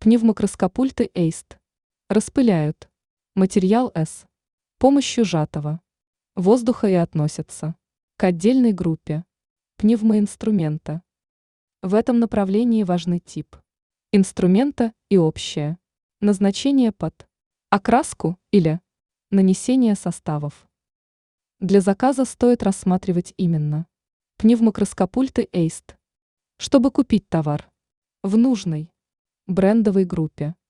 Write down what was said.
Пневмокроскопульты EIST распыляют материал С помощью сжатого воздуха и относятся к отдельной группе пневмоинструмента. В этом направлении важны тип инструмента и общее назначение под окраску или нанесение составов. Для заказа стоит рассматривать именно пневмокроскопульты EIST, чтобы купить товар в нужной брендовой группе.